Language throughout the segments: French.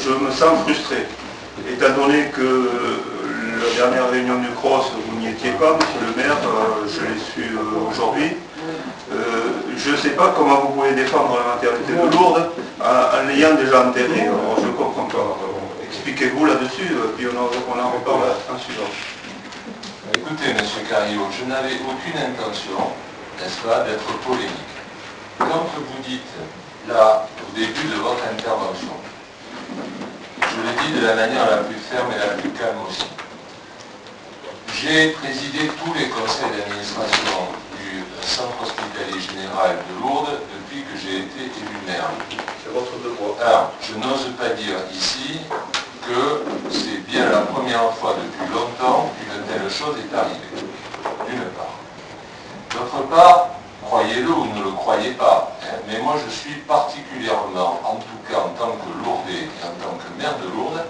je me sens frustré. Étant donné que la dernière réunion du CROSS, vous n'y étiez pas, monsieur le maire, je l'ai su aujourd'hui. Je ne sais pas comment vous pouvez défendre la maternité de Lourdes en l'ayant déjà enterrée. Alors, je ne comprends pas. Expliquez-vous là-dessus, puis on en reparle ensuite. Écoutez, monsieur Carillo, je n'avais aucune intention, n'est-ce pas, d'être polémique. Quand vous dites, là, au début de votre intervention, je le dis de la manière la plus ferme et la plus calme aussi. J'ai présidé tous les conseils d'administration du Centre hospitalier général de Lourdes depuis que j'ai été élu maire. C'est votre devoir. Alors, je n'ose pas dire ici que c'est bien la première fois depuis longtemps qu'une telle chose est arrivée, d'une part. D'autre part, croyez-le ou ne le croyez pas, hein, mais moi je suis particulièrement, en tout cas en tant que Lourdais et en tant que maire de Lourdes,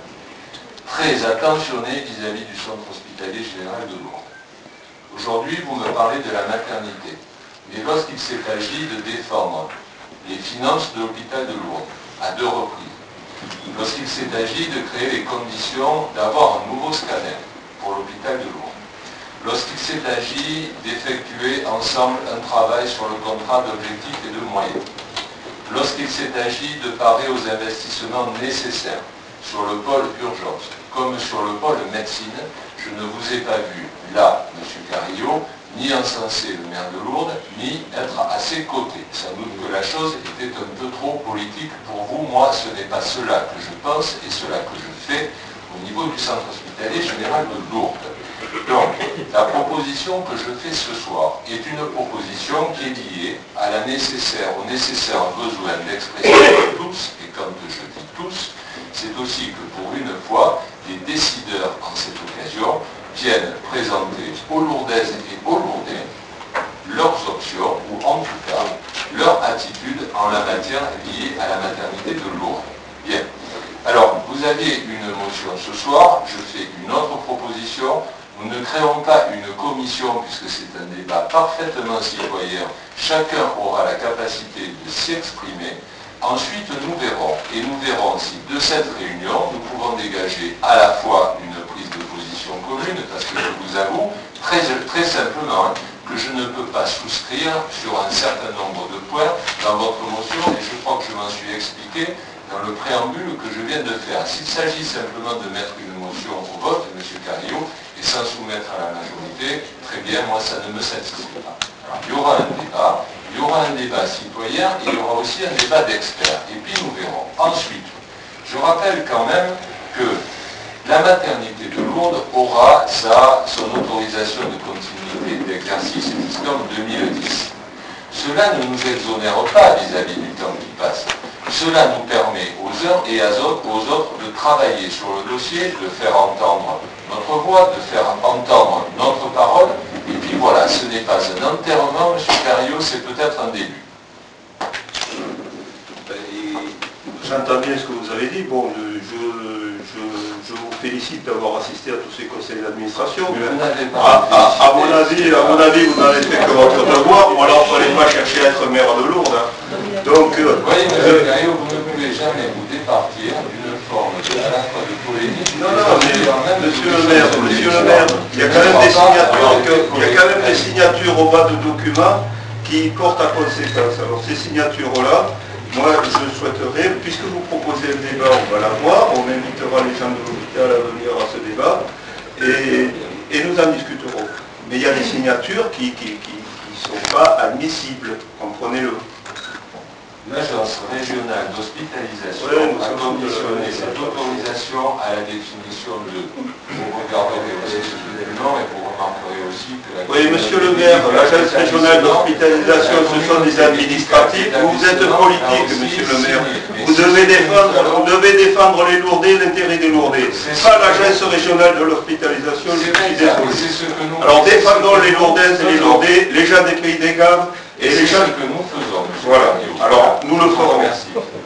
très attentionné vis-à-vis du centre hospitalier général de Lourdes. Aujourd'hui, vous me parlez de la maternité, mais lorsqu'il s'est agi de défendre les finances de l'hôpital de Lourdes, à 2 reprises, lorsqu'il s'est agi de créer les conditions d'avoir un nouveau scanner pour l'hôpital de Lourdes, lorsqu'il s'est agi d'effectuer ensemble un travail sur le contrat d'objectifs et de moyens, lorsqu'il s'est agi de parer aux investissements nécessaires sur le pôle urgence, comme sur le pôle médecine, je ne vous ai pas vu là, M. Carillo, ni encenser le maire de Lourdes, ni être à ses côtés. Sans doute que la chose était un peu trop politique pour vous. Moi, ce n'est pas cela que je pense et cela que je fais au niveau du centre hospitalier général de Lourdes. Donc, la proposition que je fais ce soir est une proposition qui est liée à au nécessaire besoin d'expression de tous, et quand je dis tous, c'est aussi que pour une fois, les décideurs en cette occasion viennent présenter aux Lourdaises et aux Lourdais leurs options, ou en tout cas, leur attitude en la matière liée à la maternité de Lourdes. Bien. Alors, vous aviez une motion ce soir, je fais une autre proposition. Nous ne créons pas une commission, puisque c'est un débat parfaitement citoyen. Chacun aura la capacité de s'exprimer. Ensuite, nous verrons. Et nous verrons si de cette réunion, nous pouvons dégager à la fois une prise de position commune, parce que je vous avoue, très simplement, que je ne peux pas souscrire sur un certain nombre de points dans votre motion, et je crois que je m'en suis expliqué dans le préambule que je viens de faire. S'il s'agit simplement de mettre une motion au vote, M. Carillo, et sans soumettre à la majorité, très bien, moi ça ne me satisfait pas. Alors, il y aura un débat citoyen, et il y aura aussi un débat d'experts, et puis nous verrons. Ensuite, je rappelle quand même que la maternité de Lourdes aura son autorisation de continuité d'exercice jusqu'en 2010. Cela ne nous exonère pas vis-à-vis du temps qui passe. Cela nous permet aux uns et aux autres de travailler sur le dossier, de faire entendre notre voix, de faire entendre notre parole. Et puis voilà, ce n'est pas un enterrement, M. Carillo, c'est peut-être un début. J'entends bien ce que vous avez dit. Bon, je vous félicite d'avoir assisté à tous ces conseils d'administration. À mon avis, vous n'avez fait que votre devoir. Ou alors, il ne fallait pas chercher à être maire de Lourdes. Hein. Donc, vous voyez, M. Carillo, vous ne pouvez jamais vous départir d'une forme à la fois de polémique. Non, mais monsieur le maire, il y a quand même des signatures au bas de documents qui portent à conséquence. Alors, ces signatures-là, moi, je souhaiterais, puisque vous proposez un débat, on va l'avoir, on invitera les gens de l'hôpital à venir à ce débat, et nous en discuterons. Mais il y a des signatures qui ne sont pas admissibles, comprenez-le. L'Agence régionale d'hospitalisation a conditionné cette autorisation à la définition de... Vous regarderez aussi ce élément et vous remarquerez aussi que... Oui, monsieur le maire, l'Agence régionale d'hospitalisation, ce sont des administratifs. Vous êtes politique, monsieur le maire. Vous devez défendre les Lourdais, l'intérêt des Lourdais. Pas l'Agence régionale de l'hospitalisation, je suis désolé. Alors défendons les Lourdaises et les Lourdais, les gens des Pays des Gaves, et les gens que nous faisons. Voilà, alors nous le ferons. Merci.